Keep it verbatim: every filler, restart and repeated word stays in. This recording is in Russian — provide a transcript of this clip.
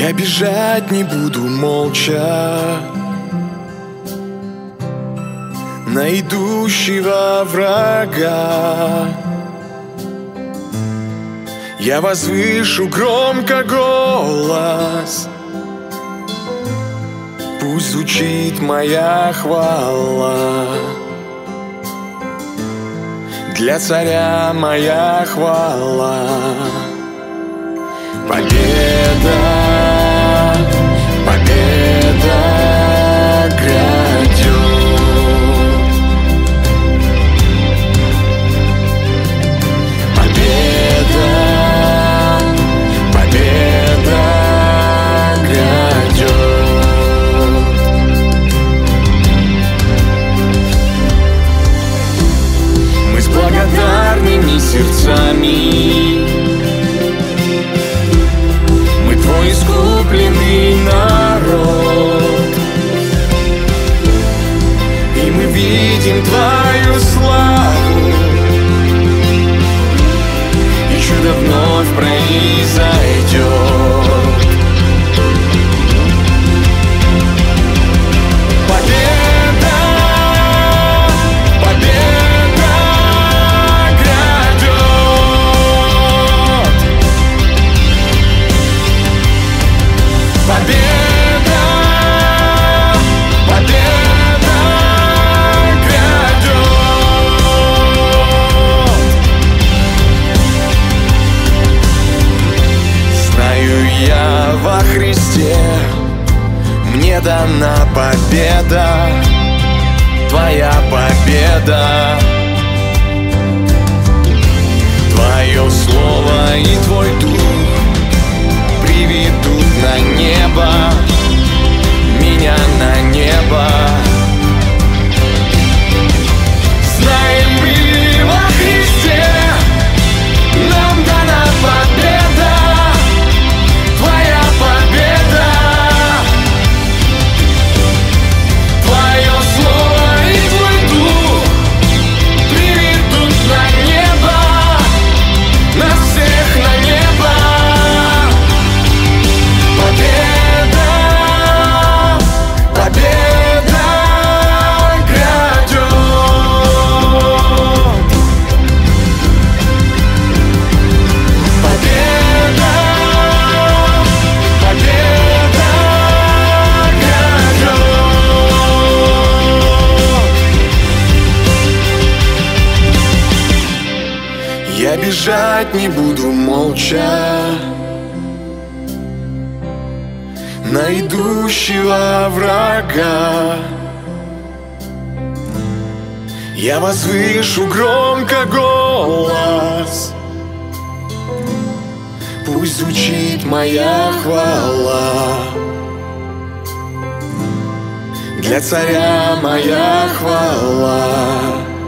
Я бежать не буду молча на идущего врага. Я возвышу громко голос, пусть звучит моя хвала. Для царя моя хвала. Победа, победа грядет. Победа, победа грядет. Мы с благодарными сердцами, твой искупленный народ, и мы видим твою славу, и чудо вновь произойдет. Победа, победа грядет. Победа, победа грядет. Знаю я во Христе мне дана победа, твоя победа. Твое слово и твой дух приведут на небо, меня на небо. Знаем мы во Христе нам дана победа, твоя победа. Твое слово и твой дух приведут на небо, нас всех на небо. Победа, победа грядет. Победа, победа грядет. Я бежать не буду молча на идущего врага. Я возвышу громко голос, пусть звучит моя хвала. Для царя моя хвала.